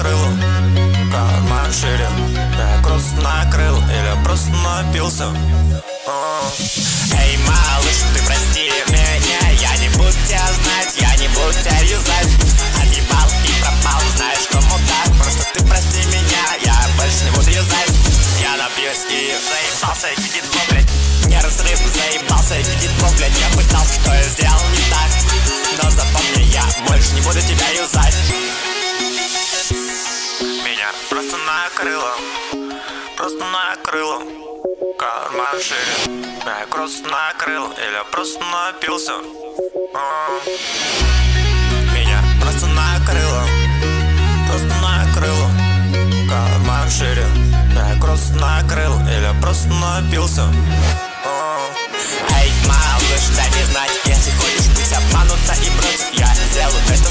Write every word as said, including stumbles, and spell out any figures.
накрыло, карман шире. Я просто накрыл или просто напился. Эй, малыш, ты прости меня, я не буду тебя знать, я не буду тебя юзать. Отъебал и пропал, знаешь, кому так. Просто ты прости меня, я больше не буду юзать. Я напьюсь и заебался, видит Бог, блядь. Не разрыв, заебался, видит Бог, блядь. Я пытался, что я сделал не так, но запомни, я больше не буду тебя юзать. Меня просто накрыло, просто накрыло, карман шире. Я просто накрыл или просто напился. Меня просто накрыло, просто накрыло, карман шире. Я просто накрыл или просто напился. Эй, малыш, дай мне знать, если хочешь быть обманута и против, я сделаю это